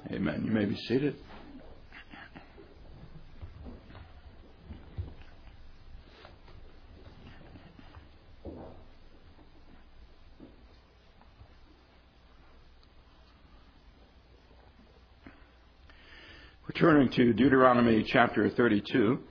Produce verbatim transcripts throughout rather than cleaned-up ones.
Amen. You may be seated. We're turning to Deuteronomy chapter thirty-two.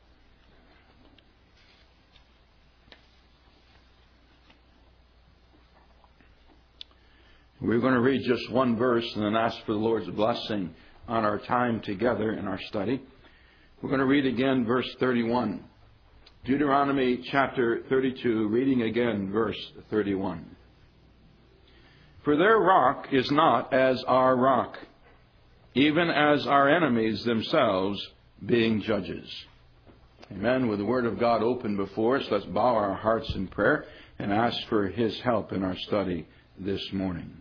We're going to read just one verse and then ask for the Lord's blessing on our time together in our study. We're going to read again verse thirty-one. Deuteronomy chapter thirty-two, reading again verse thirty-one. For their rock is not as our rock, even as our enemies themselves being judges. Amen. With the Word of God open before us, let's bow our hearts in prayer and ask for His help in our study this morning.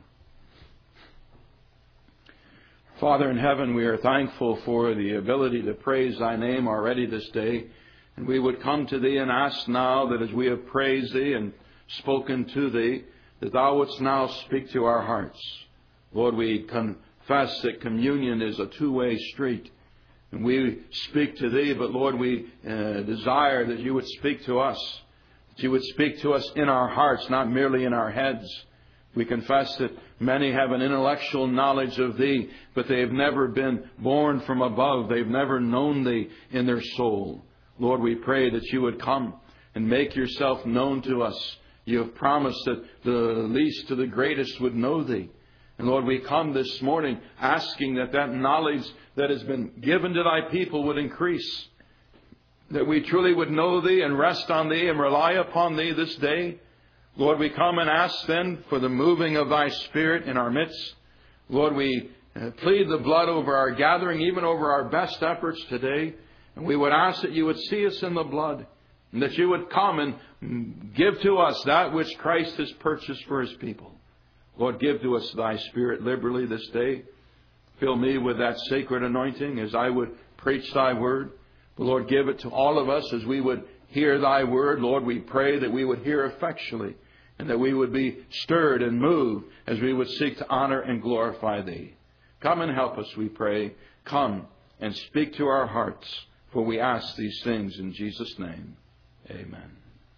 Father in heaven, we are thankful for the ability to praise Thy name already this day. And we would come to Thee and ask now that as we have praised Thee and spoken to Thee, that Thou wouldst now speak to our hearts. Lord, we confess that communion is a two-way street. And we speak to Thee, but Lord, we uh, desire that You would speak to us. That You would speak to us in our hearts, not merely in our heads. We confess that many have an intellectual knowledge of Thee, but they have never been born from above. They've never known Thee in their soul. Lord, we pray that You would come and make Yourself known to us. You have promised that the least to the greatest would know Thee. And Lord, we come this morning asking that that knowledge that has been given to Thy people would increase. That we truly would know Thee and rest on Thee and rely upon Thee this day. Lord, we come and ask then for the moving of Thy Spirit in our midst. Lord, we plead the blood over our gathering, even over our best efforts today. And we would ask that You would see us in the blood, and that You would come and give to us that which Christ has purchased for His people. Lord, give to us Thy Spirit liberally this day. Fill me with that sacred anointing as I would preach Thy word. But Lord, give it to all of us as we would hear Thy word. Lord, we pray that we would hear effectually and that we would be stirred and moved as we would seek to honor and glorify Thee. Come and help us, we pray. Come and speak to our hearts, for we ask these things in Jesus' name. Amen.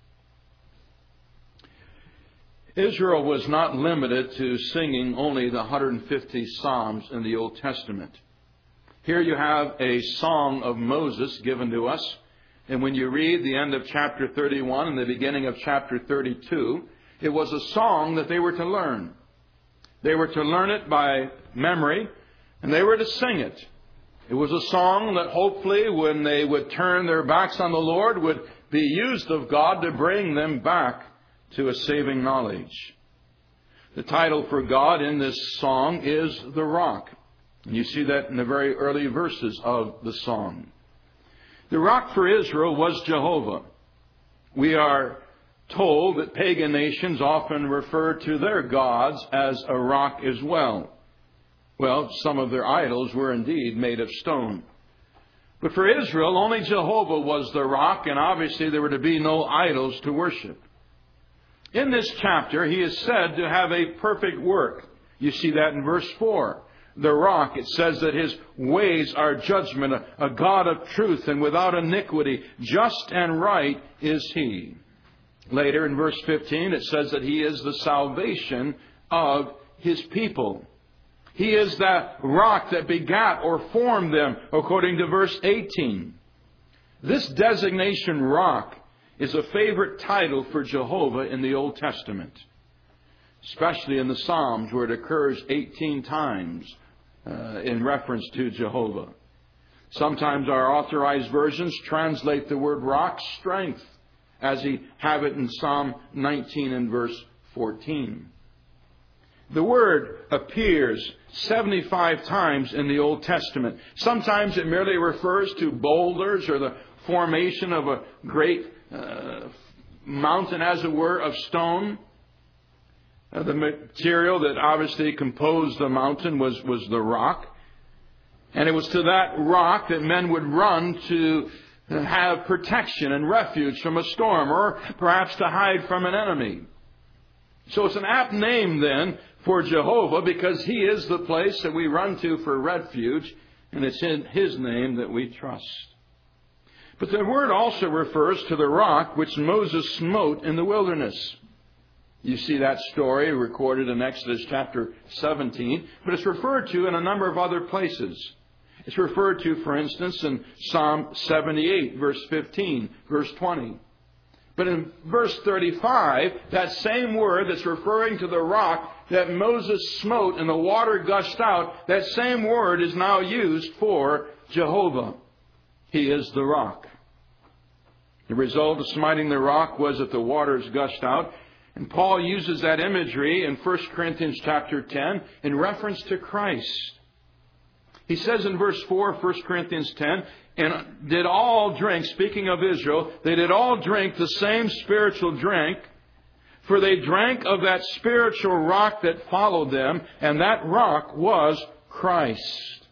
Israel was not limited to singing only the one hundred fifty Psalms in the Old Testament. Here you have a song of Moses given to us. And when you read the end of chapter thirty-one and the beginning of chapter thirty-two, it was a song that they were to learn. They were to learn it by memory, and they were to sing it. It was a song that hopefully, when they would turn their backs on the Lord, would be used of God to bring them back to a saving knowledge. The title for God in this song is The Rock. And you see that in the very early verses of the song. The rock for Israel was Jehovah. We are told that pagan nations often refer to their gods as a rock as well. Well, some of their idols were indeed made of stone. But for Israel, only Jehovah was the rock, and obviously there were to be no idols to worship. In this chapter, He is said to have a perfect work. You see that in verse four. The rock, it says that His ways are judgment, a, a God of truth and without iniquity. Just and right is He. Later in verse fifteen, it says that He is the salvation of His people. He is that rock that begat or formed them, according to verse eighteen. This designation, rock, is a favorite title for Jehovah in the Old Testament, especially in the Psalms, where it occurs eighteen times uh, in reference to Jehovah. Sometimes our authorized versions translate the word rock strength, as He have it in Psalm nineteen and verse fourteen. The word appears seventy-five times in the Old Testament. Sometimes it merely refers to boulders or the formation of a great uh, mountain, as it were, of stone. Uh, the material that obviously composed the mountain was, was the rock. And it was to that rock that men would run to have protection and refuge from a storm, or perhaps to hide from an enemy. So it's an apt name then for Jehovah, because He is the place that we run to for refuge, and it's in His name that we trust. But the word also refers to the rock which Moses smote in the wilderness. You see that story recorded in Exodus chapter seventeen, but it's referred to in a number of other places. It's referred to, for instance, in Psalm seventy-eight, verse fifteen, verse twenty. But in verse thirty-five, that same word that's referring to the rock that Moses smote and the water gushed out, that same word is now used for Jehovah. He is the rock. The result of smiting the rock was that the waters gushed out. And Paul uses that imagery in First Corinthians chapter ten in reference to Christ. He says in verse four, First Corinthians ten, and did all drink, speaking of Israel, they did all drink the same spiritual drink, for they drank of that spiritual rock that followed them, and that rock was Christ.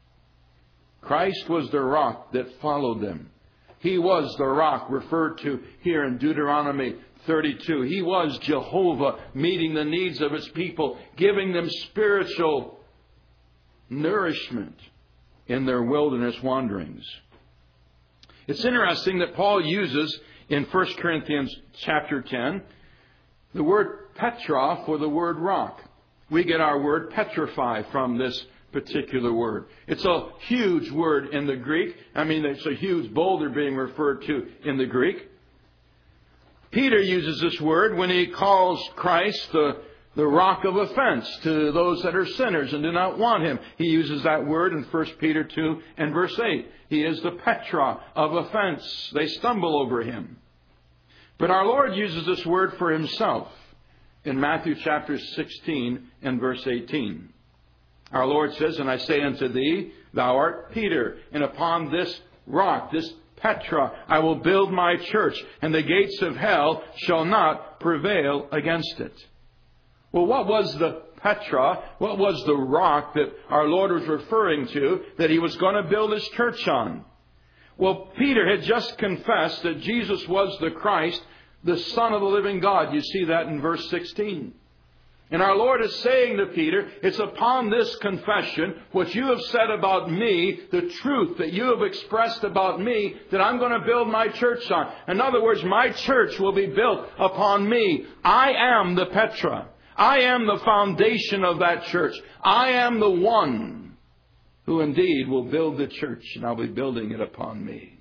Christ was the rock that followed them. He was the rock referred to here in Deuteronomy thirty-two. He was Jehovah, meeting the needs of His people, giving them spiritual nourishment in their wilderness wanderings. It's interesting that Paul uses in First Corinthians chapter ten the word Petra for the word rock. We get our word petrify from this particular word. It's a huge word in the Greek. I mean, it's a huge boulder being referred to in the Greek. Peter uses this word when he calls Christ the, the rock of offense to those that are sinners and do not want Him. He uses that word in First Peter two and verse eight. He is the Petra of offense. They stumble over Him. But our Lord uses this word for Himself in Matthew chapter sixteen and verse eighteen. Our Lord says, and I say unto thee, thou art Peter, and upon this rock, this Petra, I will build my church, and the gates of hell shall not prevail against it. Well, what was the Petra? What was the rock that our Lord was referring to that He was going to build His church on? Well, Peter had just confessed that Jesus was the Christ, the Son of the living God. You see that in verse sixteen. And our Lord is saying to Peter, it's upon this confession, what you have said about me, the truth that you have expressed about me, that I'm going to build my church on. In other words, my church will be built upon me. I am the Petra. I am the foundation of that church. I am the one who indeed will build the church, and I'll be building it upon me.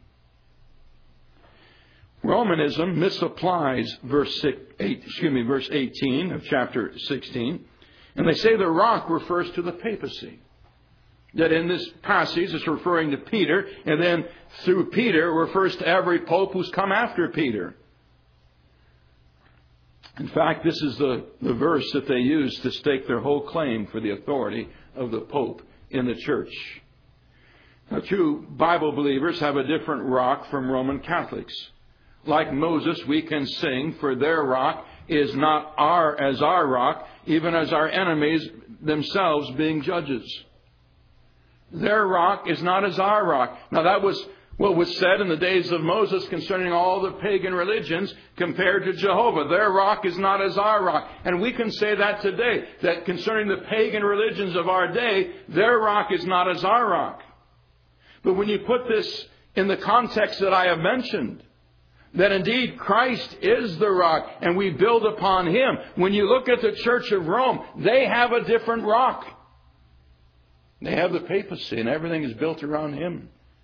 Romanism misapplies verse eight, excuse me, verse eighteen of chapter sixteen, and they say the rock refers to the papacy. That in this passage it's referring to Peter, and then through Peter refers to every pope who's come after Peter. In fact, this is the, the verse that they use to stake their whole claim for the authority of the Pope in the church. Now, true Bible believers have a different rock from Roman Catholics. Like Moses, we can sing, for their rock is not our as our rock, even as our enemies themselves being judges. Their rock is not as our rock. Now, that was what was said in the days of Moses concerning all the pagan religions compared to Jehovah. Their rock is not as our rock. And we can say that today, that concerning the pagan religions of our day, their rock is not as our rock. But when you put this in the context that I have mentioned, that indeed Christ is the rock and we build upon Him. When you look at the Church of Rome, they have a different rock. They have the papacy and everything is built around Him.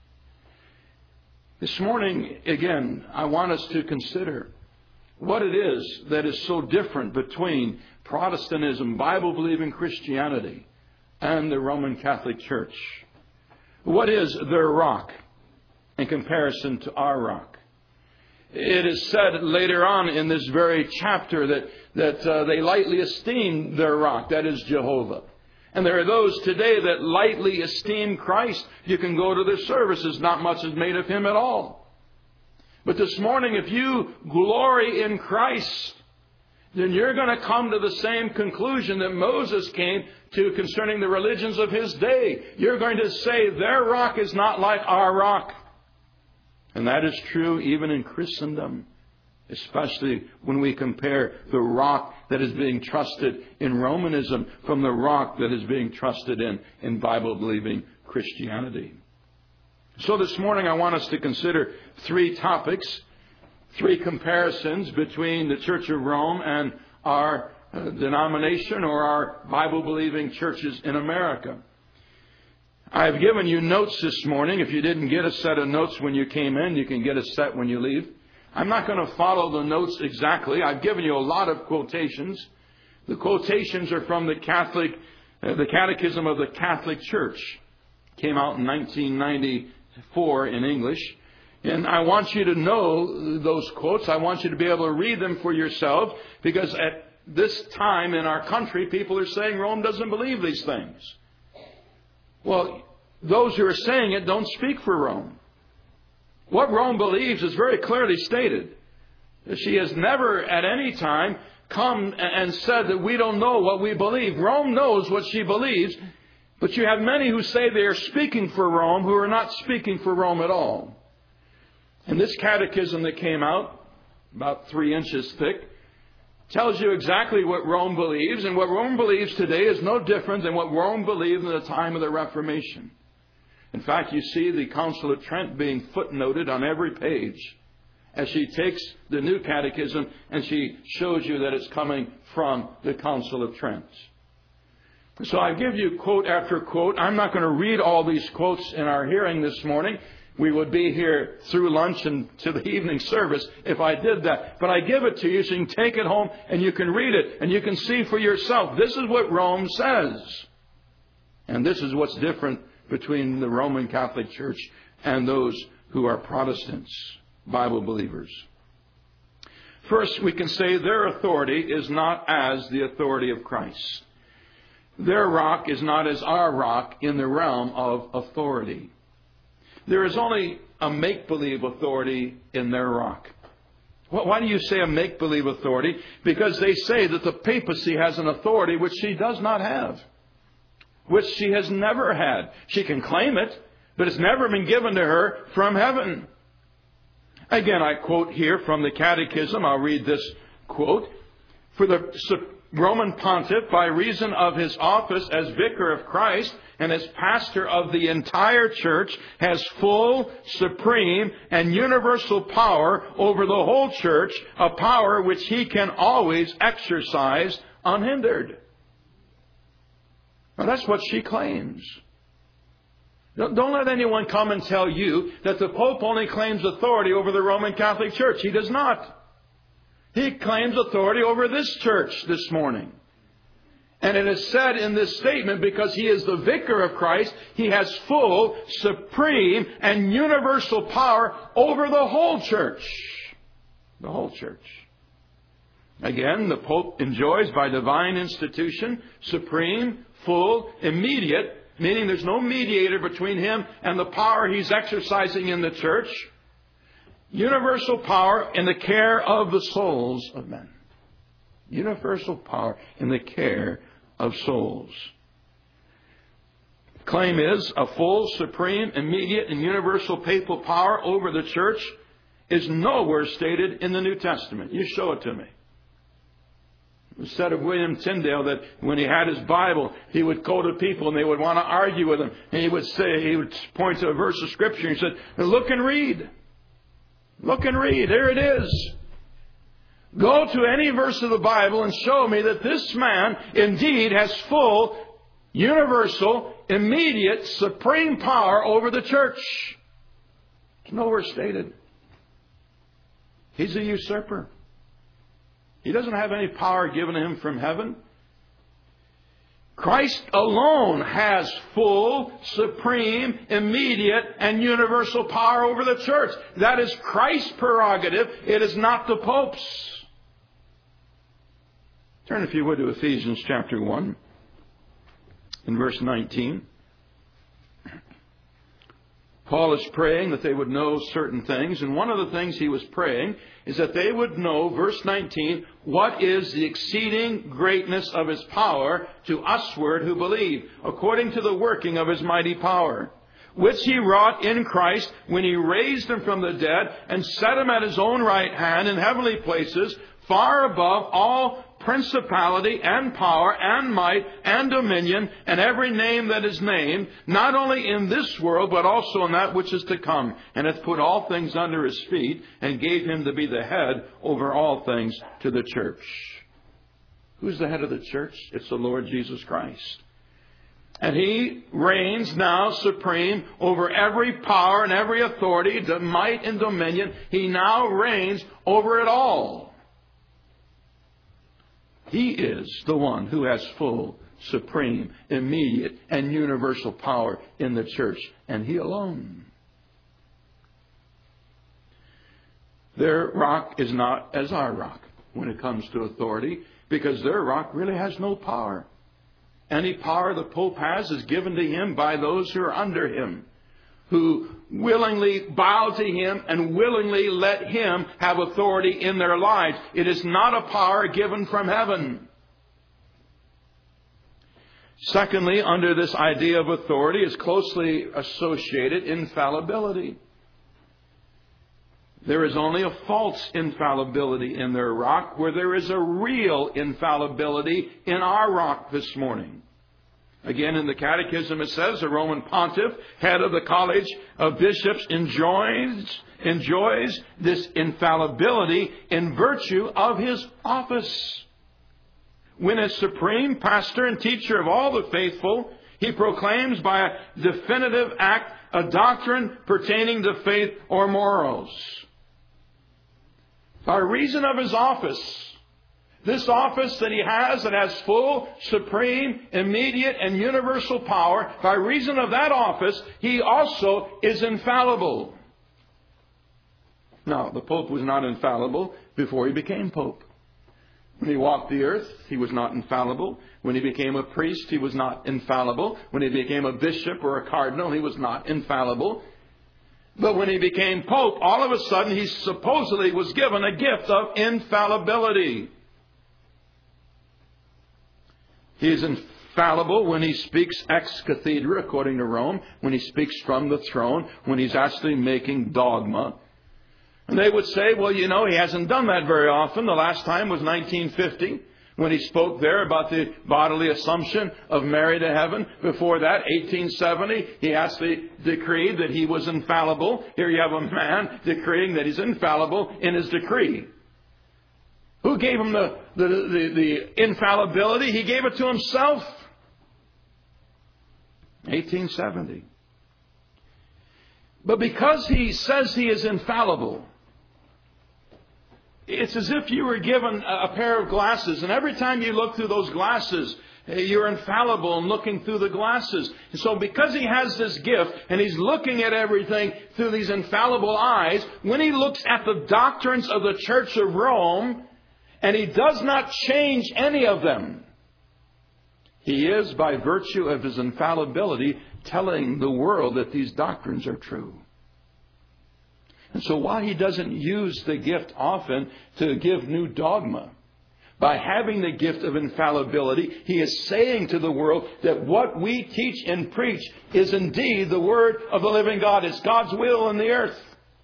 This morning, again, I want us to consider what it is that is so different between Protestantism, Bible-believing Christianity, and the Roman Catholic Church. What is their rock in comparison to our rock? It is said later on in this very chapter that, that uh, they lightly esteem their rock, that is Jehovah. And there are those today that lightly esteem Christ. You can go to their services, not much is made of Him at all. But this morning, if you glory in Christ, then you're going to come to the same conclusion that Moses came to concerning the religions of his day. You're going to say their rock is not like our rock. And that is true even in Christendom especially when we compare the rock that is being trusted in Romanism from the rock that is being trusted in in Bible-believing Christianity. So this morning I want us to consider three topics, three comparisons between the Church of Rome and our uh, denomination or our Bible-believing churches in America. I've given you notes this morning. If you didn't get a set of notes when you came in, you can get a set when you leave. I'm not going to follow the notes exactly. I've given you a lot of quotations. The quotations are from the Catholic, uh, the Catechism of the Catholic Church. Came out in nineteen ninety-four in English. And I want you to know those quotes. I want you to be able to read them for yourself, because at this time in our country, people are saying Rome doesn't believe these things. Well, those who are saying it don't speak for Rome. What Rome believes is very clearly stated. She has never at any time come and said that we don't know what we believe. Rome knows what she believes, but you have many who say they are speaking for Rome who are not speaking for Rome at all. And this catechism that came out, about three inches thick, tells you exactly what Rome believes, and what Rome believes today is no different than what Rome believed in the time of the Reformation. In fact, you see the Council of Trent being footnoted on every page as she takes the new catechism and she shows you that it's coming from the Council of Trent. So I give you quote after quote. I'm not going to read all these quotes in our hearing this morning. We would be here through lunch and to the evening service if I did that. But I give it to you so you can take it home and you can read it and you can see for yourself. This is what Rome says. And this is what's different between the Roman Catholic Church and those who are Protestants, Bible believers. First, we can say their authority is not as the authority of Christ. Their rock is not as our rock in the realm of authority. There is only a make-believe authority in their rock. Why do you say a make-believe authority? Because they say that the papacy has an authority which she does not have, which she has never had. She can claim it, but it's never been given to her from heaven. Again, I quote here from the Catechism. I'll read this quote. For the Roman pontiff, by reason of his office as vicar of Christ and as pastor of the entire church, has full, supreme, and universal power over the whole church, a power which he can always exercise unhindered. Now that's what she claims. Don't let anyone come and tell you that the Pope only claims authority over the Roman Catholic Church. He does not. He claims authority over this church this morning. And it is said in this statement, because he is the vicar of Christ, he has full, supreme, and universal power over the whole church. The whole church. Again, the Pope enjoys by divine institution, supreme, full, immediate, meaning there's no mediator between him and the power he's exercising in the church, universal power in the care of the souls of men. Universal power in the care of souls. Claim is a full, supreme, immediate, and universal papal power over the church is nowhere stated in the New Testament. You show it to me. It was said of William Tyndale that when he had his Bible, he would go to people and they would want to argue with him. And he would say, he would point to a verse of Scripture and he said, look and read. Look and read. Here it is. Go to any verse of the Bible and show me that this man indeed has full, universal, immediate, supreme power over the church. It's nowhere stated. He's a usurper. He doesn't have any power given to him from heaven. Christ alone has full, supreme, immediate, and universal power over the church. That is Christ's prerogative. It is not the Pope's. Turn, if you would, to Ephesians chapter one, in verse nineteen. Paul is praying that they would know certain things, and one of the things he was praying is that they would know, verse nineteen, what is the exceeding greatness of His power to usward who believe, according to the working of His mighty power, which He wrought in Christ when He raised Him from the dead and set Him at His own right hand in heavenly places, far above all principality and power and might and dominion and every name that is named, not only in this world but also in that which is to come, and hath put all things under His feet, and gave Him to be the head over all things to the church. Who's the head of the church? It's the Lord Jesus Christ. And He reigns now supreme over every power and every authority, the might and dominion. He now reigns over it all. He is the one who has full, supreme, immediate, and universal power in the church, and He alone. Their rock is not as our rock when it comes to authority, because their rock really has no power. Any power the Pope has is given to him by those who are under him, who willingly bow to him and willingly let him have authority in their lives. It is not a power given from heaven. Secondly, under this idea of authority is closely associated infallibility. There is only a false infallibility in their rock, where there is a real infallibility in our rock this morning. Again, in the Catechism it says, the Roman Pontiff, head of the College of Bishops, enjoys, enjoys this infallibility in virtue of his office. When as supreme pastor and teacher of all the faithful, he proclaims by a definitive act a doctrine pertaining to faith or morals. By reason of his office, this office that he has that has full, supreme, immediate, and universal power, by reason of that office, he also is infallible. Now, the Pope was not infallible before he became Pope. When he walked the earth, he was not infallible. When he became a priest, he was not infallible. When he became a bishop or a cardinal, he was not infallible. But when he became Pope, all of a sudden he supposedly was given a gift of infallibility. He is infallible when he speaks ex cathedra, according to Rome, when he speaks from the throne, when he's actually making dogma. And they would say, well, you know, he hasn't done that very often. The last time was nineteen fifty, when he spoke there about the bodily assumption of Mary to heaven. Before that, eighteen seventy, he actually decreed that he was infallible. Here you have a man decreeing that he's infallible in his decree. Who gave him the, the, the, the infallibility? He gave it to himself. eighteen seventy. But because he says he is infallible, it's as if you were given a pair of glasses, and every time you look through those glasses, you're infallible in looking through the glasses. And so because he has this gift, and he's looking at everything through these infallible eyes, when he looks at the doctrines of the Church of Rome, and he does not change any of them, he is, by virtue of his infallibility, telling the world that these doctrines are true. And so while he doesn't use the gift often to give new dogma, by having the gift of infallibility, he is saying to the world that what we teach and preach is indeed the Word of the living God. It's God's will in the earth.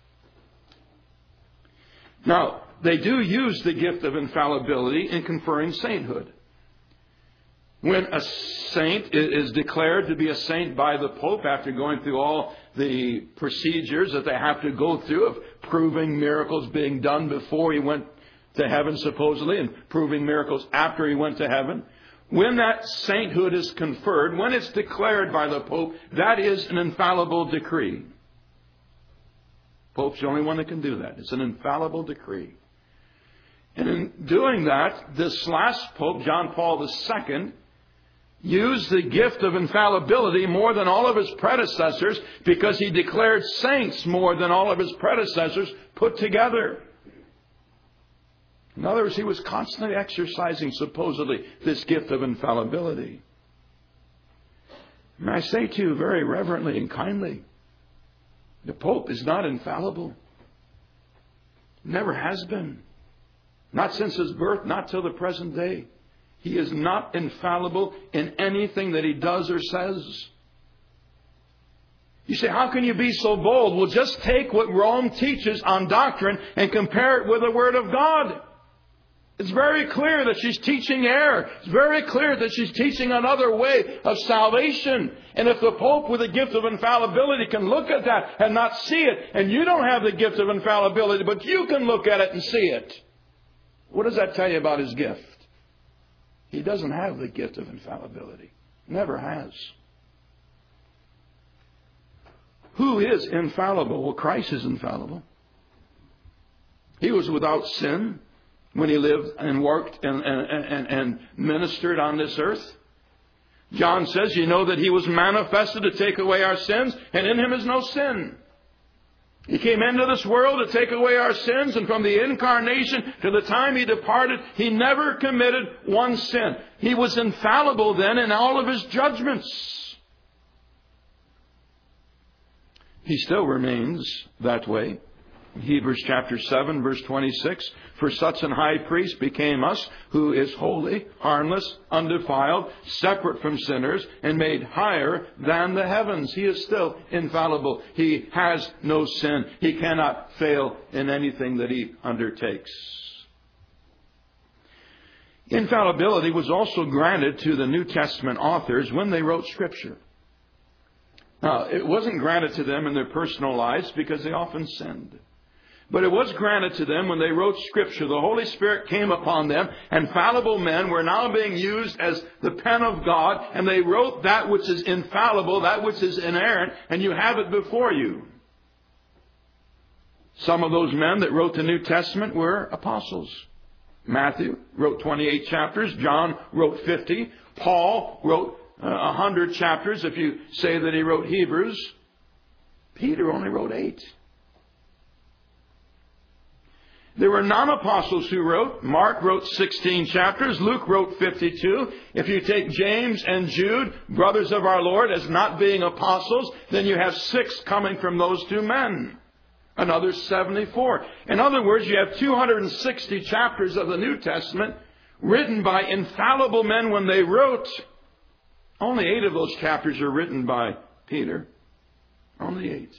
Now, they do use the gift of infallibility in conferring sainthood. When a saint is declared to be a saint by the Pope after going through all the procedures that they have to go through of proving miracles being done before he went to heaven supposedly and proving miracles after he went to heaven, when that sainthood is conferred, when it's declared by the Pope, that is an infallible decree. Pope's the only one that can do that. It's an infallible decree. And in doing that, this last Pope, John Paul the Second, used the gift of infallibility more than all of his predecessors, because he declared saints more than all of his predecessors put together. In other words, he was constantly exercising, supposedly, this gift of infallibility. And I say to you very reverently and kindly, the Pope is not infallible. Never has been. Not since his birth, not till the present day. He is not infallible in anything that he does or says. You say, how can you be so bold? Well, just take what Rome teaches on doctrine and compare it with the Word of God. It's very clear that she's teaching error. It's very clear that she's teaching another way of salvation. And if the Pope with the gift of infallibility can look at that and not see it, and you don't have the gift of infallibility, but you can look at it and see it, what does that tell you about his gift? He doesn't have the gift of infallibility. Never has. Who is infallible? Well, Christ is infallible. He was without sin when he lived and worked and, and, and, and ministered on this earth. John says, you know that he was manifested to take away our sins, and in him is no sin. He came into this world to take away our sins, and from the incarnation to the time he departed, he never committed one sin. He was infallible then in all of his judgments. He still remains that way. Hebrews chapter seven, verse twenty-six, for such an high priest became us, who is holy, harmless, undefiled, separate from sinners, and made higher than the heavens. He is still infallible. He has no sin. He cannot fail in anything that he undertakes. Infallibility was also granted to the New Testament authors when they wrote Scripture. Now, it wasn't granted to them in their personal lives because they often sinned. But it was granted to them when they wrote Scripture. The Holy Spirit came upon them, and fallible men were now being used as the pen of God, and they wrote that which is infallible, that which is inerrant, and you have it before you. Some of those men that wrote the New Testament were apostles. Matthew wrote twenty-eight chapters. John wrote fifty. Paul wrote a hundred chapters, if you say that he wrote Hebrews. Peter only wrote eight. There were non-apostles who wrote. Mark wrote sixteen chapters. Luke wrote fifty-two. If you take James and Jude, brothers of our Lord, as not being apostles, then you have six coming from those two men. Another seventy-four. In other words, you have two hundred sixty chapters of the New Testament written by infallible men when they wrote. Only eight of those chapters are written by Peter. Only eight.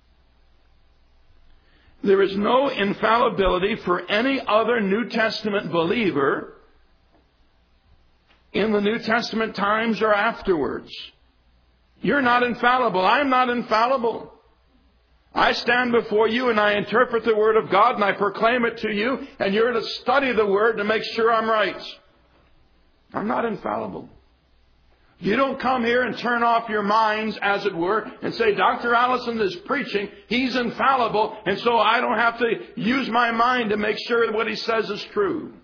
There is no infallibility for any other New Testament believer in the New Testament times or afterwards. You're not infallible. I'm not infallible. I stand before you and I interpret the Word of God and I proclaim it to you, and you're to study the Word to make sure I'm right. I'm not infallible. You don't come here and turn off your minds, as it were, and say, Doctor Allison is preaching, he's infallible, and so I don't have to use my mind to make sure that what he says is true.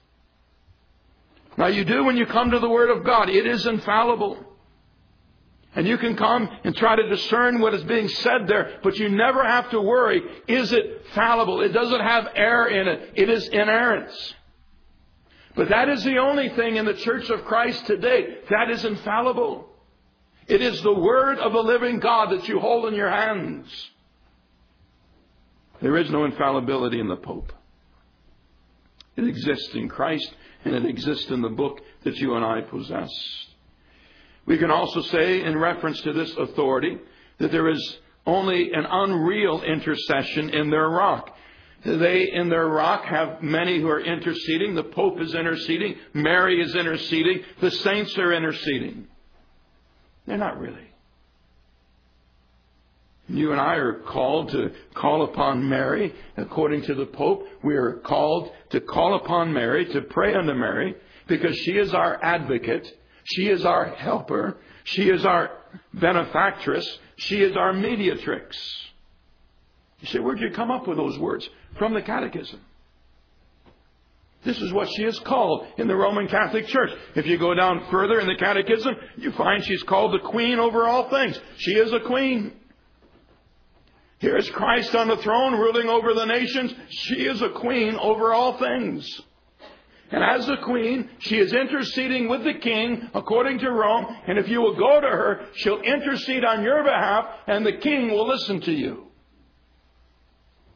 Now you do when you come to the Word of God. It is infallible. And you can come and try to discern what is being said there, but you never have to worry, is it fallible? It doesn't have error in it. It is inerrant. But that is the only thing in the Church of Christ today that is infallible. It is the Word of the living God that you hold in your hands. There is no infallibility in the Pope. It exists in Christ, and it exists in the book that you and I possess. We can also say, in reference to this authority, that there is only an unreal intercession in their rock. They, in their rock, have many who are interceding. The Pope is interceding. Mary is interceding. The saints are interceding. They're not really. You and I are called to call upon Mary. According to the Pope, we are called to call upon Mary, to pray unto Mary, because she is our advocate. She is our helper. She is our benefactress. She is our mediatrix. You say, where'd you come up with those words? From the Catechism. This is what she is called in the Roman Catholic Church. If you go down further in the Catechism, you find she's called the Queen over all things. She is a queen. Here is Christ on the throne ruling over the nations. She is a queen over all things. And as the queen, she is interceding with the king according to Rome. And if you will go to her, she'll intercede on your behalf and the king will listen to you.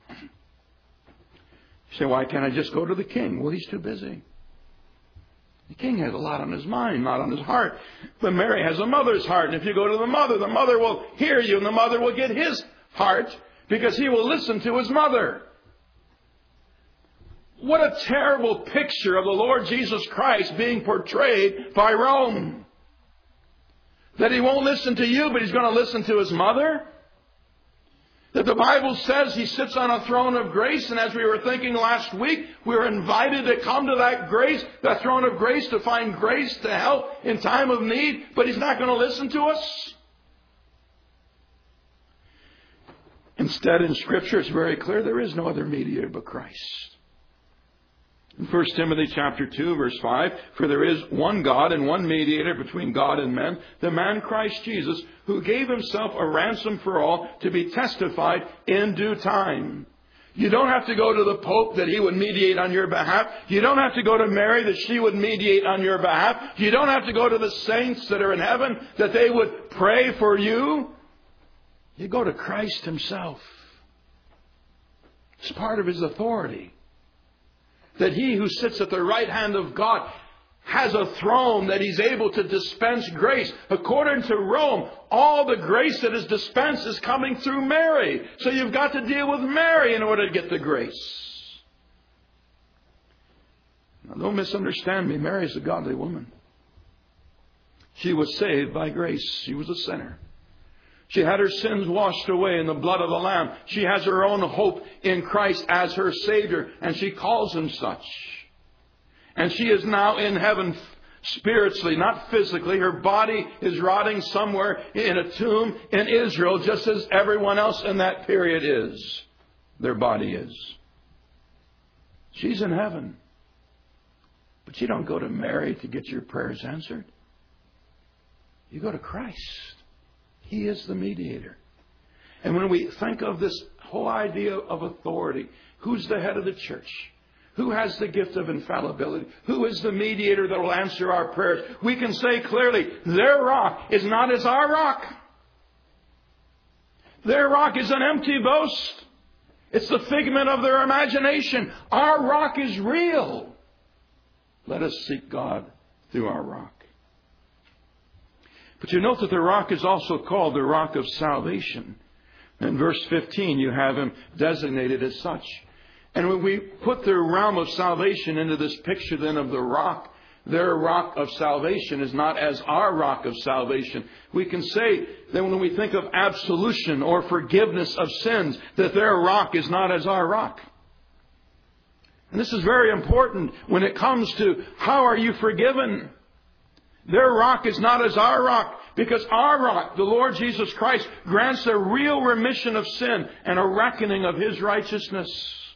You say, why can't I just go to the king? Well, he's too busy. The king has a lot on his mind, not on his heart. But Mary has a mother's heart. And if you go to the mother, the mother will hear you and the mother will get his heart because he will listen to his mother. What a terrible picture of the Lord Jesus Christ being portrayed by Rome. That he won't listen to you, but he's going to listen to his mother. That the Bible says he sits on a throne of grace, and as we were thinking last week, we were invited to come to that grace, that throne of grace, to find grace to help in time of need, but he's not going to listen to us. Instead, in Scripture, it's very clear there is no other mediator but Christ. In First Timothy chapter two, verse five, for there is one God and one mediator between God and men, the man Christ Jesus, who gave himself a ransom for all to be testified in due time. You don't have to go to the Pope that he would mediate on your behalf. You don't have to go to Mary that she would mediate on your behalf. You don't have to go to the saints that are in heaven that they would pray for you. You go to Christ himself. It's part of his authority. That he who sits at the right hand of God has a throne that he's able to dispense grace. According to Rome, all the grace that is dispensed is coming through Mary. So you've got to deal with Mary in order to get the grace. Now, don't misunderstand me. Mary is a godly woman. She was saved by grace. She was a sinner. She had her sins washed away in the blood of the Lamb. She has her own hope in Christ as her Savior, and she calls him such. And she is now in heaven spiritually, not physically. Her body is rotting somewhere in a tomb in Israel, just as everyone else in that period is. Their body is. She's in heaven. But you don't go to Mary to get your prayers answered. You go to Christ. He is the mediator. And when we think of this whole idea of authority, who's the head of the church? Who has the gift of infallibility? Who is the mediator that will answer our prayers? We can say clearly, their rock is not as our rock. Their rock is an empty boast. It's the figment of their imagination. Our rock is real. Let us seek God through our rock. But you note that the rock is also called the rock of salvation. In verse fifteen, you have him designated as such. And when we put the realm of salvation into this picture then of the rock, their rock of salvation is not as our rock of salvation. We can say that when we think of absolution or forgiveness of sins, that their rock is not as our rock. And this is very important when it comes to how are you forgiven? Their rock is not as our rock, because our rock, the Lord Jesus Christ, grants a real remission of sin and a reckoning of his righteousness.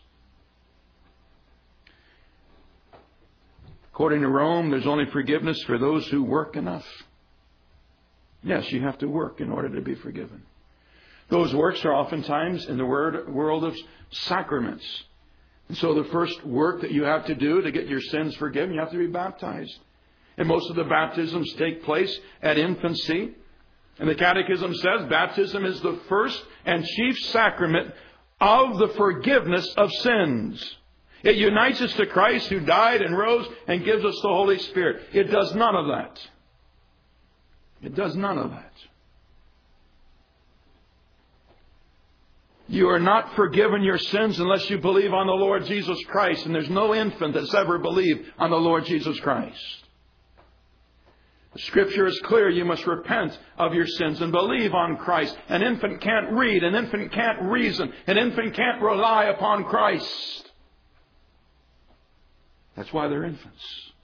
According to Rome, there's only forgiveness for those who work enough. Yes, you have to work in order to be forgiven. Those works are oftentimes in the word, world of sacraments. And so the first work that you have to do to get your sins forgiven, you have to be baptized. And most of the baptisms take place at infancy. And the Catechism says baptism is the first and chief sacrament of the forgiveness of sins. It unites us to Christ who died and rose and gives us the Holy Spirit. It does none of that. It does none of that. You are not forgiven your sins unless you believe on the Lord Jesus Christ. And there's no infant that's ever believed on the Lord Jesus Christ. The Scripture is clear. You must repent of your sins and believe on Christ. An infant can't read. An infant can't reason. An infant can't rely upon Christ. That's why they're infants.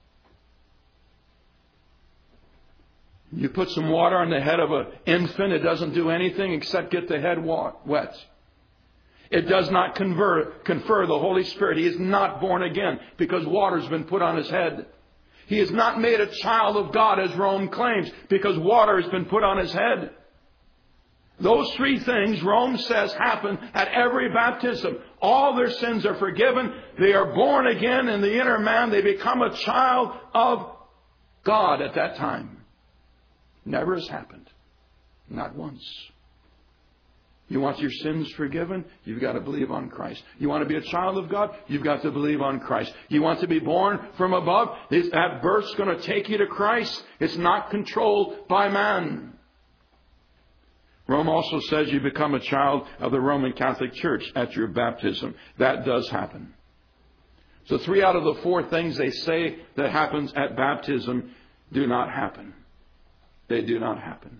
You put some water on the head of an infant, it doesn't do anything except get the head wet. It does not confer, confer the Holy Spirit. He is not born again because water's been put on his head. He is not made a child of God as Rome claims because water has been put on his head. Those three things, Rome says, happen at every baptism. All their sins are forgiven. They are born again in the inner man. They become a child of God at that time. Never has happened. Not once. You want your sins forgiven? You've got to believe on Christ. You want to be a child of God? You've got to believe on Christ. You want to be born from above? That birth's going to take you to Christ. It's not controlled by man. Rome also says you become a child of the Roman Catholic Church at your baptism. That does happen. So three out of the four things they say that happens at baptism do not happen. They do not happen.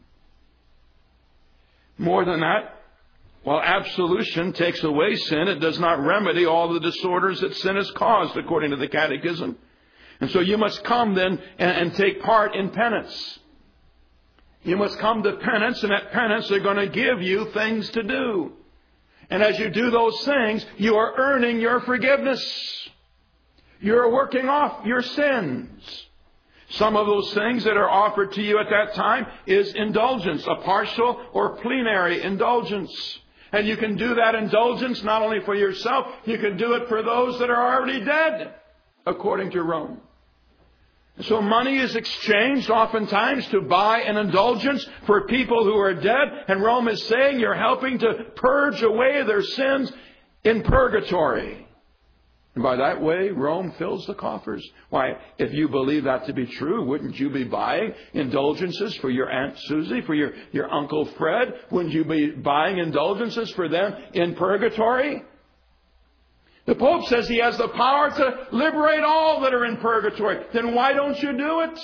More than that, while absolution takes away sin, it does not remedy all the disorders that sin has caused, according to the Catechism. And so you must come then and, and take part in penance. You must come to penance, and at penance they're going to give you things to do. And as you do those things, you are earning your forgiveness. You're working off your sins. Some of those things that are offered to you at that time is indulgence, a partial or plenary indulgence. And you can do that indulgence not only for yourself, you can do it for those that are already dead, according to Rome. So money is exchanged oftentimes to buy an indulgence for people who are dead. And Rome is saying you're helping to purge away their sins in purgatory. And by that way, Rome fills the coffers. Why, if you believe that to be true, wouldn't you be buying indulgences for your Aunt Susie, for your, your Uncle Fred? Wouldn't you be buying indulgences for them in purgatory? The Pope says he has the power to liberate all that are in purgatory. Then why don't you do it?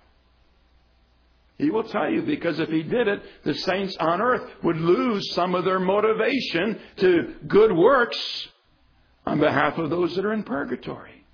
He will tell you, because if he did it, the saints on earth would lose some of their motivation to good works on behalf of those that are in purgatory.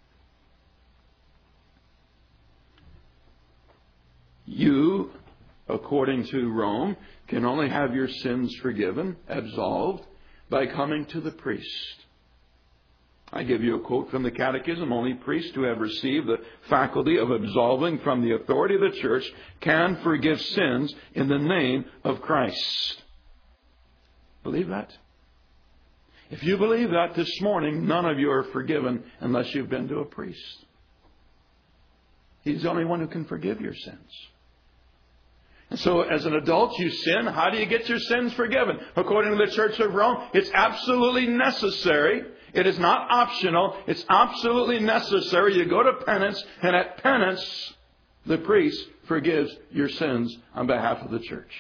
You, according to Rome, can only have your sins forgiven, absolved, by coming to the priest. I give you a quote from the Catechism. Only priests who have received the faculty of absolving from the authority of the church can forgive sins in the name of Christ. Believe that? If you believe that this morning, none of you are forgiven unless you've been to a priest. He's the only one who can forgive your sins. And so as an adult, you sin. How do you get your sins forgiven? According to the Church of Rome, it's absolutely necessary. It is not optional. It's absolutely necessary. You go to penance, and at penance, the priest forgives your sins on behalf of the church.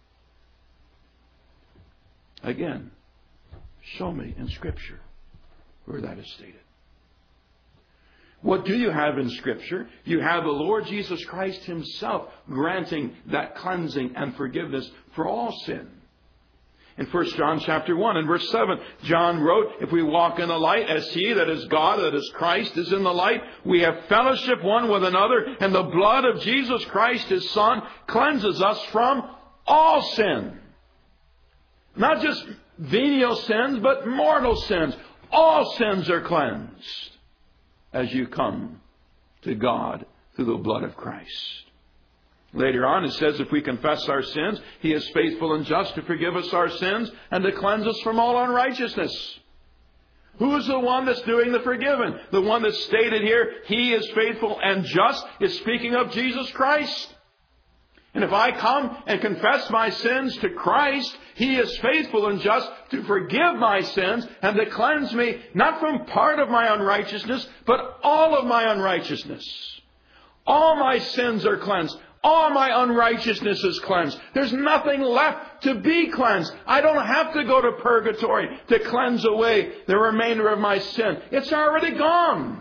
Again, show me in Scripture where that is stated. What do you have in Scripture? You have the Lord Jesus Christ Himself granting that cleansing and forgiveness for all sin. In First John chapter one and verse seven, John wrote, if we walk in the light as He, that is God, that is Christ, is in the light, we have fellowship one with another, and the blood of Jesus Christ, His Son, cleanses us from all sin. Not just venial sins, but mortal sins. All sins are cleansed as you come to God through the blood of Christ. Later on it says if we confess our sins, He is faithful and just to forgive us our sins and to cleanse us from all unrighteousness. Who is the one that's doing the forgiving? The one that's stated here, He is faithful and just, is speaking of Jesus Christ. And if I come and confess my sins to Christ, He is faithful and just to forgive my sins and to cleanse me, not from part of my unrighteousness, but all of my unrighteousness. All my sins are cleansed. All my unrighteousness is cleansed. There's nothing left to be cleansed. I don't have to go to purgatory to cleanse away the remainder of my sin. It's already gone.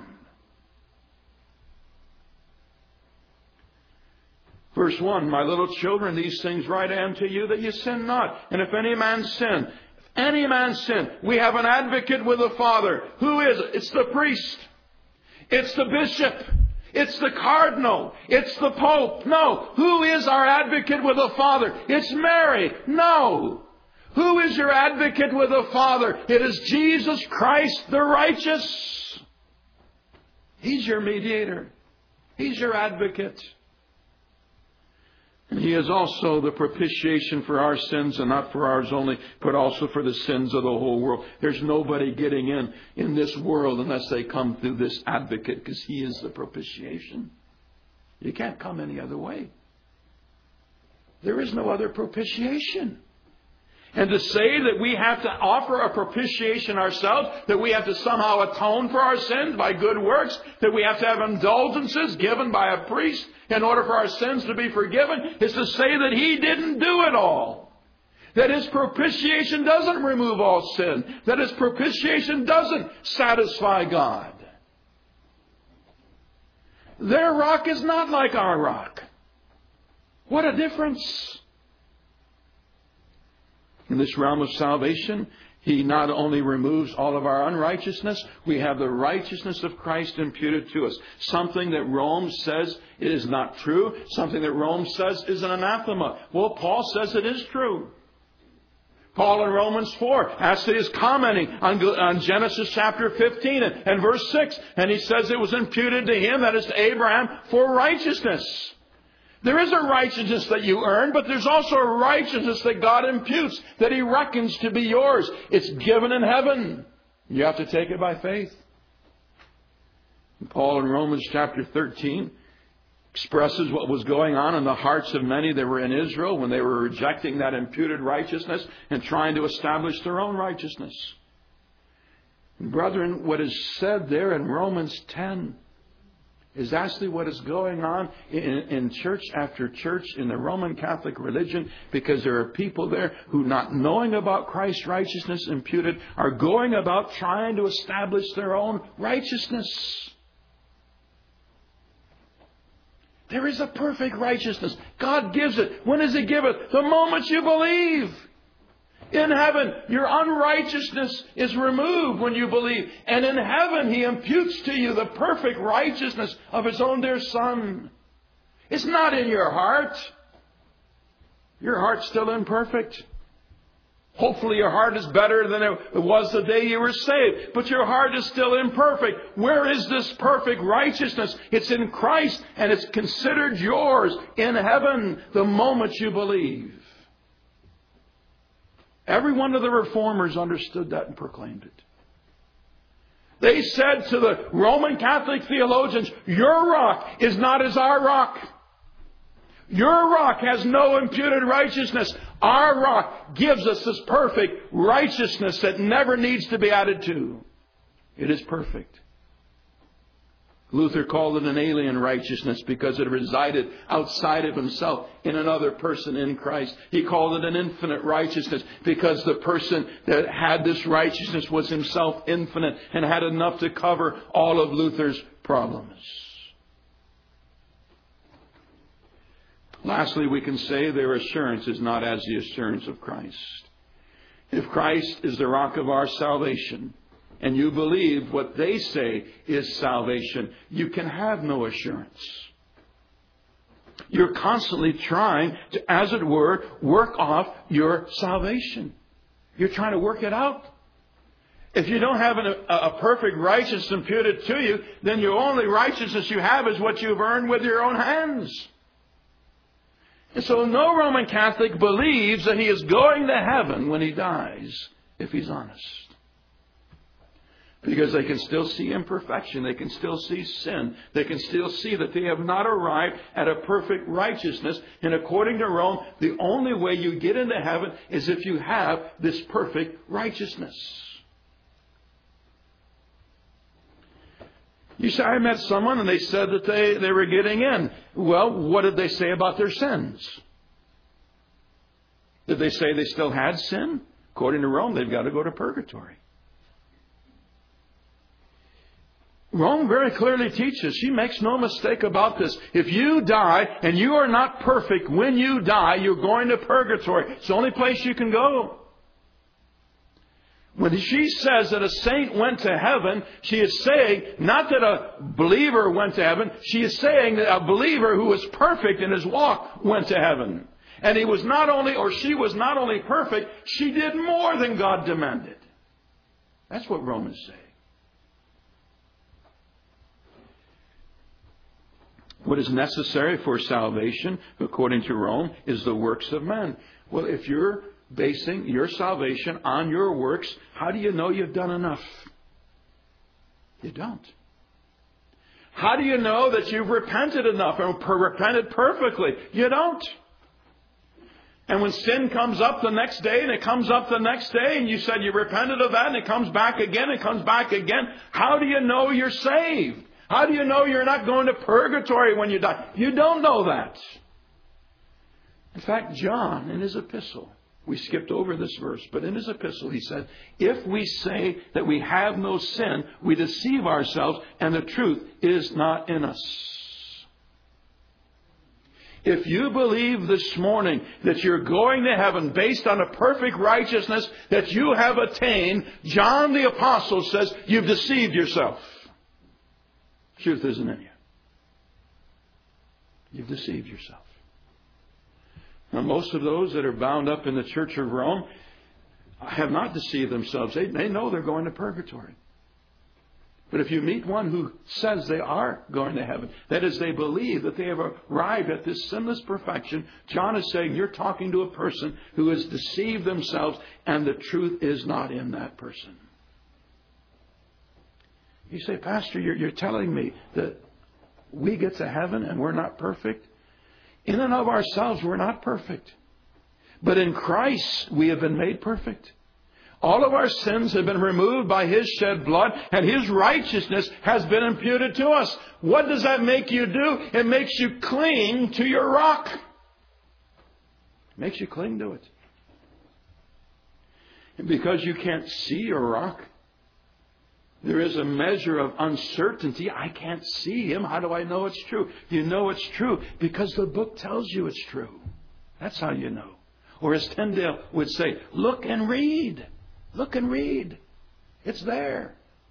Verse one, my little children, these things write I unto you, that you sin not. And if any man sin, if any man sin, we have an advocate with the Father. Who is it? It's the priest. It's the bishop. It's the cardinal. It's the pope. No. Who is our advocate with the Father? It's Mary. No. Who is your advocate with the Father? It is Jesus Christ the righteous. He's your mediator. He's your advocate. And He is also the propitiation for our sins, and not for ours only, but also for the sins of the whole world. There's nobody getting in in this world unless they come through this advocate, because He is the propitiation. You can't come any other way. There is no other propitiation. And to say that we have to offer a propitiation ourselves, that we have to somehow atone for our sins by good works, that we have to have indulgences given by a priest in order for our sins to be forgiven, is to say that He didn't do it all. That His propitiation doesn't remove all sin. That His propitiation doesn't satisfy God. Their rock is not like our rock. What a difference. In this realm of salvation, He not only removes all of our unrighteousness, we have the righteousness of Christ imputed to us. Something that Rome says it is not true. Something that Rome says is an anathema. Well, Paul says it is true. Paul in Romans four actually is commenting on, on Genesis chapter fifteen and, and verse six. And he says it was imputed to him, that is to Abraham, for righteousness. There is a righteousness that you earn, but there's also a righteousness that God imputes, that He reckons to be yours. It's given in heaven. You have to take it by faith. And Paul in Romans chapter thirteen expresses what was going on in the hearts of many that were in Israel when they were rejecting that imputed righteousness and trying to establish their own righteousness. And brethren, what is said there in Romans ten is actually what is going on in, in church after church in the Roman Catholic religion, because there are people there who, not knowing about Christ's righteousness imputed, are going about trying to establish their own righteousness. There is a perfect righteousness. God gives it. When does He give it? The moment you believe. In heaven, your unrighteousness is removed when you believe. And in heaven, He imputes to you the perfect righteousness of His own dear Son. It's not in your heart. Your heart's still imperfect. Hopefully your heart is better than it was the day you were saved. But your heart is still imperfect. Where is this perfect righteousness? It's in Christ, and it's considered yours in heaven the moment you believe. Every one of the reformers understood that and proclaimed it. They said to the Roman Catholic theologians, your rock is not as our rock. Your rock has no imputed righteousness. Our rock gives us this perfect righteousness that never needs to be added to. It is perfect. Luther called it an alien righteousness because it resided outside of himself in another person in Christ. He called it an infinite righteousness because the person that had this righteousness was himself infinite and had enough to cover all of Luther's problems. Lastly, we can say their assurance is not as the assurance of Christ. If Christ is the rock of our salvation, and you believe what they say is salvation, you can have no assurance. You're constantly trying to, as it were, work off your salvation. You're trying to work it out. If you don't have an, a, a perfect righteousness imputed to you, then your only righteousness you have is what you've earned with your own hands. And so no Roman Catholic believes that he is going to heaven when he dies, if he's honest. Because they can still see imperfection. They can still see sin. They can still see that they have not arrived at a perfect righteousness. And according to Rome, the only way you get into heaven is if you have this perfect righteousness. You say, I met someone and they said that they, they were getting in. Well, what did they say about their sins? Did they say they still had sin? According to Rome, they've got to go to purgatory. Rome very clearly teaches, she makes no mistake about this. If you die and you are not perfect when you die, you're going to purgatory. It's the only place you can go. When she says that a saint went to heaven, she is saying not that a believer went to heaven. She is saying that a believer who was perfect in his walk went to heaven. And he was not only, or she was not only perfect, she did more than God demanded. That's what Rome is saying. What is necessary for salvation, according to Rome, is the works of men. Well, if you're basing your salvation on your works, how do you know you've done enough? You don't. How do you know that you've repented enough and repented perfectly? You don't. And when sin comes up the next day, and it comes up the next day, and you said you repented of that, and it comes back again, it comes back again, how do you know you're saved? How do you know you're not going to purgatory when you die? You don't know that. In fact, John, in his epistle, we skipped over this verse, but in his epistle he said, if we say that we have no sin, we deceive ourselves, and the truth is not in us. If you believe this morning that you're going to heaven based on a perfect righteousness that you have attained, John the Apostle says you've deceived yourself. Truth isn't in you. You've deceived yourself. Now, most of those that are bound up in the Church of Rome have not deceived themselves. They, they know they're going to purgatory. But if you meet one who says they are going to heaven, that is, they believe that they have arrived at this sinless perfection, John is saying you're talking to a person who has deceived themselves, and the truth is not in that person. You say, Pastor, you're, you're telling me that we get to heaven and we're not perfect? In and of ourselves, we're not perfect. But in Christ, we have been made perfect. All of our sins have been removed by His shed blood, and His righteousness has been imputed to us. What does that make you do? It makes you cling to your rock. It makes you cling to it. And because you can't see your rock, there is a measure of uncertainty. I can't see Him. How do I know it's true? You know it's true because the book tells you it's true. That's how you know. Or as Tyndale would say, look and read. Look and read. It's there.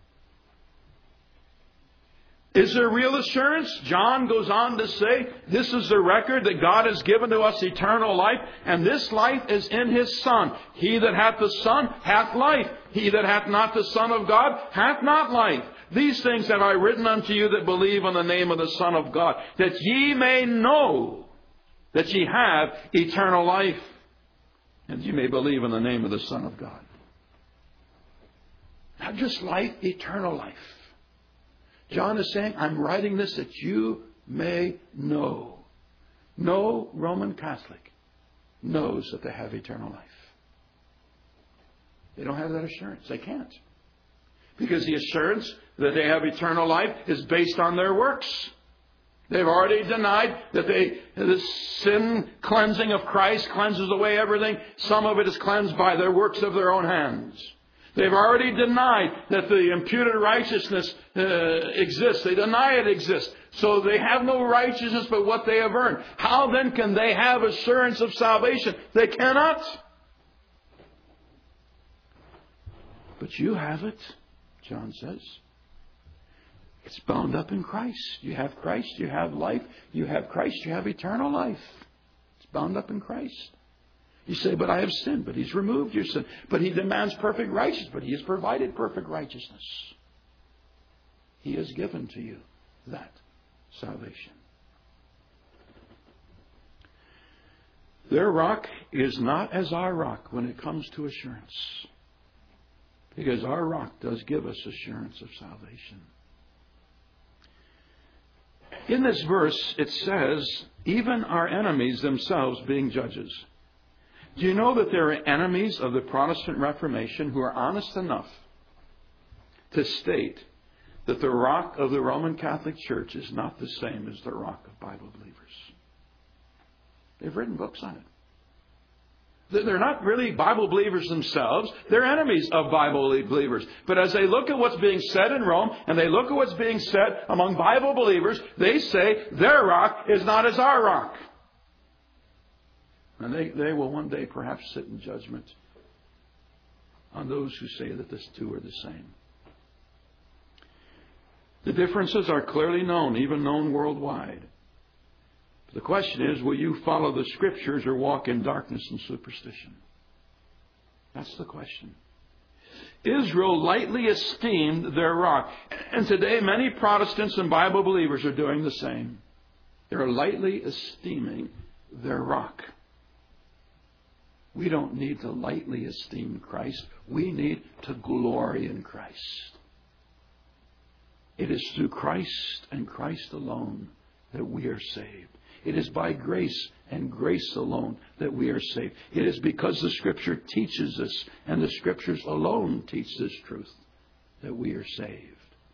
Is there real assurance? John goes on to say, this is the record that God has given to us eternal life, and this life is in His Son. He that hath the Son hath life. He that hath not the Son of God hath not life. These things have I written unto you that believe on the name of the Son of God, that ye may know that ye have eternal life, and ye may believe in the name of the Son of God. Not just life, eternal life. John is saying, I'm writing this that you may know. No Roman Catholic knows that they have eternal life. They don't have that assurance. They can't. Because the assurance that they have eternal life is based on their works. They've already denied that they, the sin cleansing of Christ cleanses away everything. Some of it is cleansed by their works of their own hands. They've already denied that the imputed righteousness uh, exists. They deny it exists. So they have no righteousness but what they have earned. How then can they have assurance of salvation? They cannot. But you have it, John says. It's bound up in Christ. You have Christ, you have life. You have Christ, you have eternal life. It's bound up in Christ. You say, but I have sinned. But He's removed your sin. But He demands perfect righteousness. But He has provided perfect righteousness. He has given to you that salvation. Their rock is not as our rock when it comes to assurance. Because our rock does give us assurance of salvation. In this verse, it says, even our enemies themselves being judges. Do you know that there are enemies of the Protestant Reformation who are honest enough to state that the rock of the Roman Catholic Church is not the same as the rock of Bible believers? They've written books on it. They're not really Bible believers themselves. They're enemies of Bible believers. But as they look at what's being said in Rome, and they look at what's being said among Bible believers, they say their rock is not as our rock. And they, they will one day perhaps sit in judgment on those who say that the two are the same. The differences are clearly known, even known worldwide. The question is, will you follow the Scriptures or walk in darkness and superstition? That's the question. Israel lightly esteemed their rock. And today many Protestants and Bible believers are doing the same. They're lightly esteeming their rock. We don't need to lightly esteem Christ. We need to glory in Christ. It is through Christ and Christ alone that we are saved. It is by grace and grace alone that we are saved. It is because the Scripture teaches us, and the Scriptures alone teach this truth, that we are saved.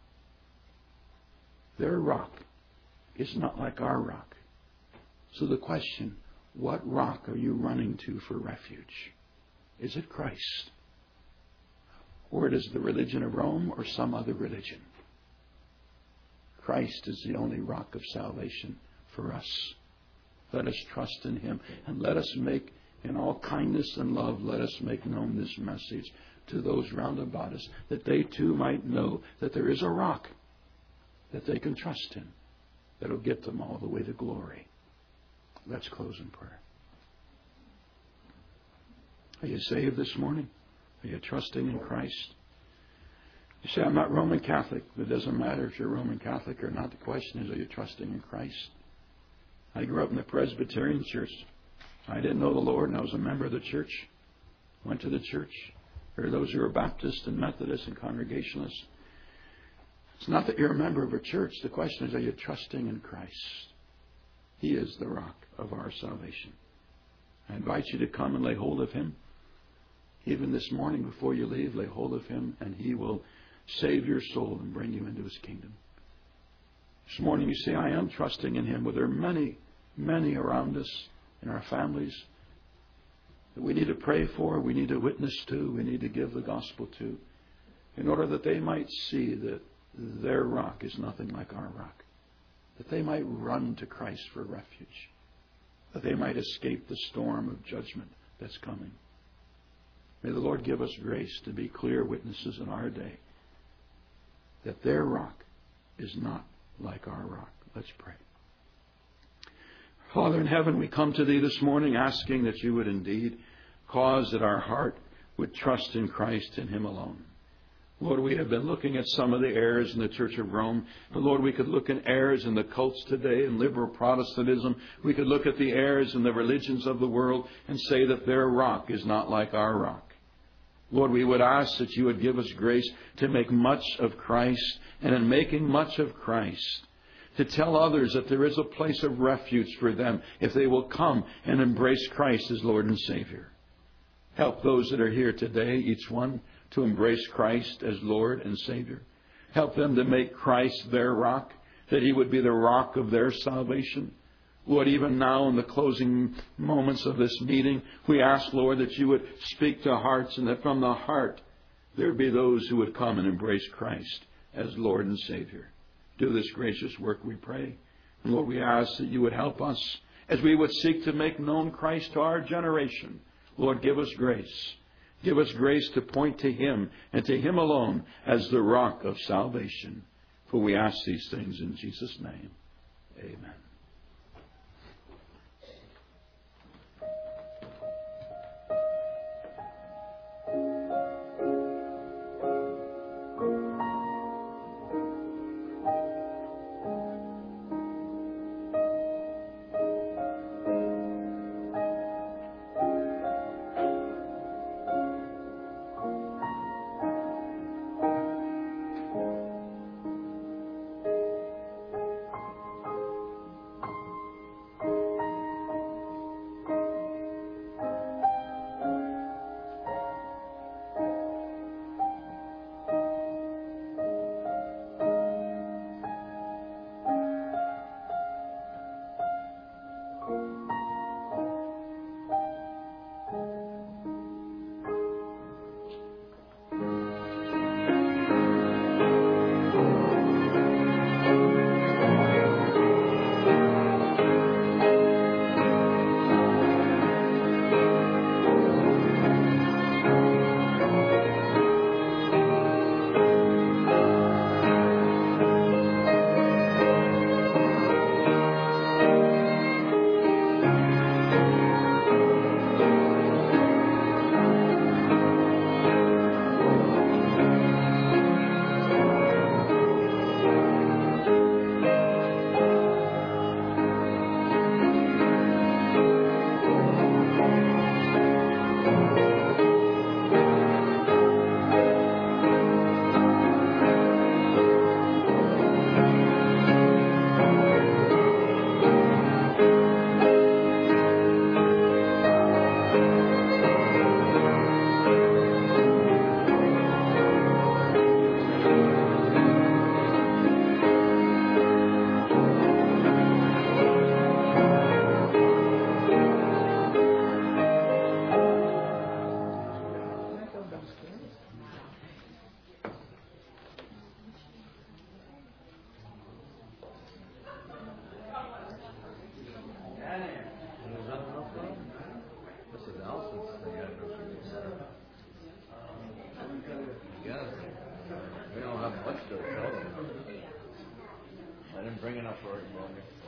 Their rock is not like our rock. So the question, what rock are you running to for refuge? Is it Christ? Or it is the religion of Rome or some other religion? Christ is the only rock of salvation for us. Let us trust in Him, and let us make, in all kindness and love, let us make known this message to those round about us, that they too might know that there is a rock that they can trust in, that will get them all the way to glory. Let's close in prayer. Are you saved this morning? Are you trusting in Christ? You say, I'm not Roman Catholic. It doesn't matter if you're Roman Catholic or not. The question is, are you trusting in Christ? I grew up in the Presbyterian church. I didn't know the Lord, and I was a member of the church. Went to the church. There are those who are Baptist and Methodist and Congregationalists. It's not that you're a member of a church. The question is, are you trusting in Christ? He is the rock of our salvation. I invite you to come and lay hold of Him. Even this morning before you leave, lay hold of Him, and He will save your soul and bring you into His kingdom. This morning you say, I am trusting in Him. Well, there are many, many around us in our families that we need to pray for, we need to witness to, we need to give the gospel to, in order that they might see that their rock is nothing like our rock. That they might run to Christ for refuge. That they might escape the storm of judgment that's coming. May the Lord give us grace to be clear witnesses in our day that their rock is not like our rock. Let's pray. Father in heaven, we come to Thee this morning asking that You would indeed cause that our heart would trust in Christ and Him alone. Lord, we have been looking at some of the errors in the Church of Rome. But Lord, we could look at errors in the cults today, in liberal Protestantism. We could look at the errors in the religions of the world and say that their rock is not like our rock. Lord, we would ask that You would give us grace to make much of Christ, and in making much of Christ, to tell others that there is a place of refuge for them if they will come and embrace Christ as Lord and Savior. Help those that are here today, each one, to embrace Christ as Lord and Savior. Help them to make Christ their rock, that He would be the rock of their salvation. Lord, even now in the closing moments of this meeting, we ask, Lord, that You would speak to hearts, and that from the heart there would be those who would come and embrace Christ as Lord and Savior. Do this gracious work, we pray. And Lord, we ask that You would help us as we would seek to make known Christ to our generation. Lord, give us grace. Give us grace to point to Him and to Him alone as the rock of salvation. For we ask these things in Jesus' name. Amen. for it, Lord.